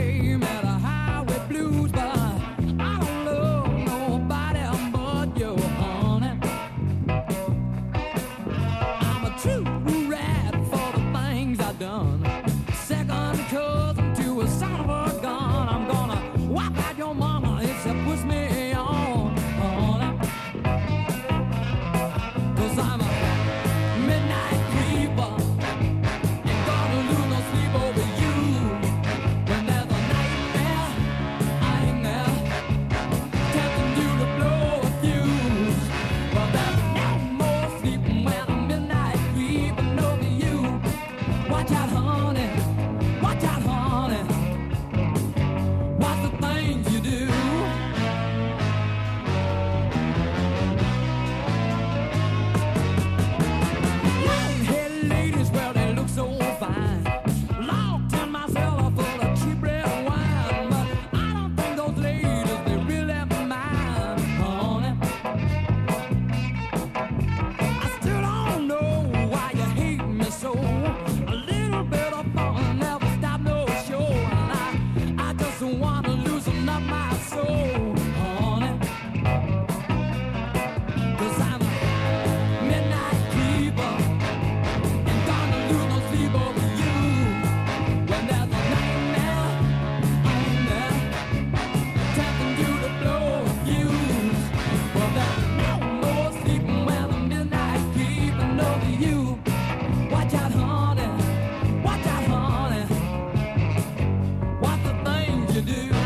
came at a highway blues, but I don't love nobody but you, honey. I'm a true rat for the things I've done. Second cousin to a son of a gun. I'm gonna wipe out your mama if she puts me on, honey. 'Cause I'm a midnight creeper, ain't gonna lose no sleep over you. When there's a nightmare, I ain't there, tempting you to blow a fuse. Well, there's no more sleeping when I'm midnight creeping over you. Watch out, honey, watch out, honey, watch the things you do. Long-haired ladies, well, they look so fine. Locked in my cellar full of cheap red wine. But I don't think those ladies, they really mind, honey. I still don't know why you hate me so. A little bit of fun never stop no show. And I just wanna loosen up my soul, honey. 'Cause I'm a midnight creeper, ain't gonna lose no sleep over you. When there's a nightmare, I ain't there, tempting you to blow a fuse. Well, there's no more sleeping when I'm midnight creeping over you. Watch out, honey, watch out, honey, watch the things you do.